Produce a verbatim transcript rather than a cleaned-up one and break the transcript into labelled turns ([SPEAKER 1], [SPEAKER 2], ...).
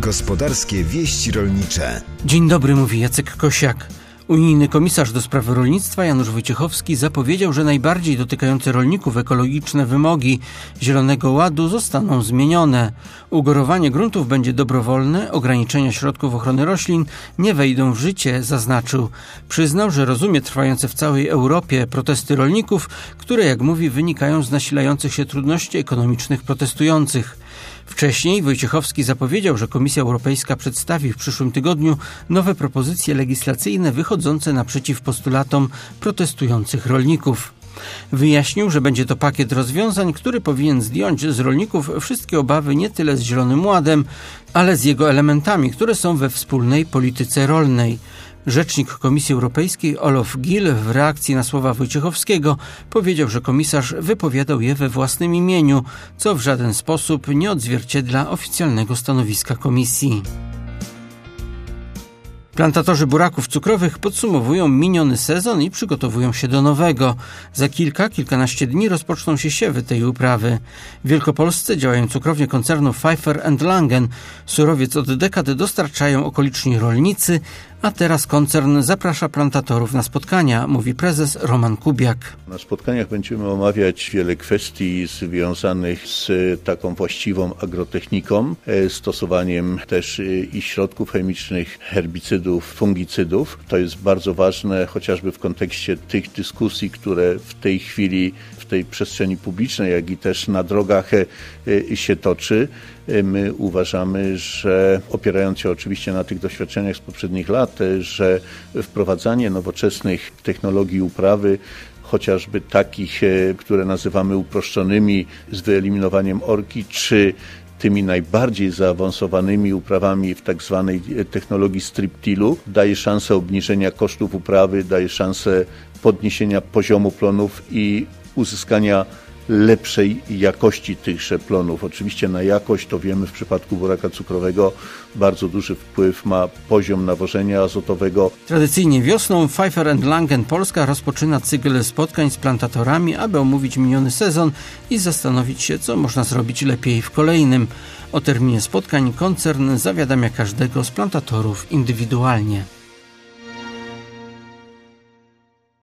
[SPEAKER 1] Gospodarskie wieści rolnicze.
[SPEAKER 2] Dzień dobry, mówi Jacek Kosiak. Unijny komisarz do spraw rolnictwa Janusz Wojciechowski zapowiedział, że najbardziej dotykające rolników ekologiczne wymogi Zielonego Ładu zostaną zmienione. Ugorowanie gruntów będzie dobrowolne, ograniczenia środków ochrony roślin nie wejdą w życie, zaznaczył. Przyznał, że rozumie trwające w całej Europie protesty rolników, które, jak mówi, wynikają z nasilających się trudności ekonomicznych protestujących. Wcześniej Wojciechowski zapowiedział, że Komisja Europejska przedstawi w przyszłym tygodniu nowe propozycje legislacyjne wychodzące naprzeciw postulatom protestujących rolników. Wyjaśnił, że będzie to pakiet rozwiązań, który powinien zdjąć z rolników wszystkie obawy nie tyle z Zielonym Ładem, ale z jego elementami, które są we wspólnej polityce rolnej. Rzecznik Komisji Europejskiej Olof Gill w reakcji na słowa Wojciechowskiego powiedział, że komisarz wypowiadał je we własnym imieniu, co w żaden sposób nie odzwierciedla oficjalnego stanowiska Komisji. Plantatorzy buraków cukrowych podsumowują miniony sezon i przygotowują się do nowego. Za kilka, kilkanaście dni rozpoczną się siewy tej uprawy. W Wielkopolsce działają cukrownie koncernu Pfeiffer and Langen. Surowiec od dekady dostarczają okoliczni rolnicy, a teraz koncern zaprasza plantatorów na spotkania, mówi prezes Roman Kubiak.
[SPEAKER 3] Na spotkaniach będziemy omawiać wiele kwestii związanych z taką właściwą agrotechniką, stosowaniem też i środków chemicznych, herbicydów, fungicydów. To jest bardzo ważne, chociażby w kontekście tych dyskusji, które w tej chwili w tej przestrzeni publicznej, jak i też na drogach się toczy. My uważamy, że opierając się oczywiście na tych doświadczeniach z poprzednich lat, że wprowadzanie nowoczesnych technologii uprawy, chociażby takich, które nazywamy uproszczonymi, z wyeliminowaniem orki, czy tymi najbardziej zaawansowanymi uprawami w tak zwanej technologii strip-tillu, daje szansę obniżenia kosztów uprawy, daje szansę podniesienia poziomu plonów i uzyskania lepszej jakości tychże plonów. Oczywiście na jakość, to wiemy, w przypadku buraka cukrowego bardzo duży wpływ ma poziom nawożenia azotowego.
[SPEAKER 2] Tradycyjnie wiosną Pfeiffer and Langen Polska rozpoczyna cykl spotkań z plantatorami, aby omówić miniony sezon i zastanowić się, co można zrobić lepiej w kolejnym. O terminie spotkań koncern zawiadamia każdego z plantatorów indywidualnie.